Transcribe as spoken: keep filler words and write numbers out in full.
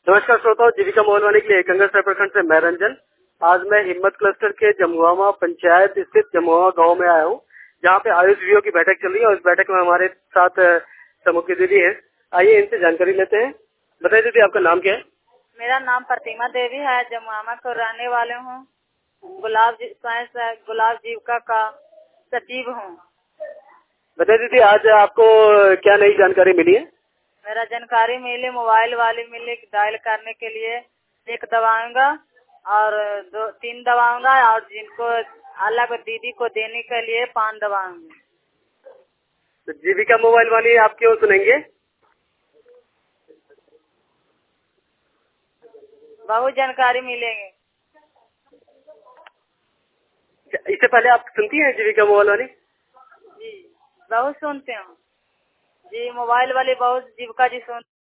नमस्कार श्रोताओं, जीविका मोहनवानी के लिए कंगरसराय प्रखंड से मैं रंजन। आज मैं हिम्मत क्लस्टर के जमुआवा पंचायत स्थित जमुआवा गांव में आया हूं, जहां पे आयुष वीओ की बैठक चल रही है और इस बैठक में हमारे साथ समूह की दीदी है। आइए इनसे जानकारी लेते हैं। बताइए दीदी, आपका नाम क्या है? मेरा नाम प्रतिमा देवी है, जमुआवा को रहने वाले हूँ। गुलाब साइंस गुलाब जीविका का सचिव हूँ। बताइए दीदी, आज आपको क्या नई जानकारी मिली है? मेरा जानकारी मिली, मोबाइल वाले मिले डायल करने के लिए एक दबाऊंगा और दो तीन दबाऊंगा और जिनको अलग दीदी को देने के लिए पांच दबाऊंगी। तो जीविका मोबाइल वाली आप क्यों सुनेंगे? बहुत जानकारी मिलेंगे। इससे पहले आप सुनती हैं जीविका मोबाइल वाली? जी बहुत सुनते हूँ जी, मोबाइल वाले बहुत जीविका जी सुन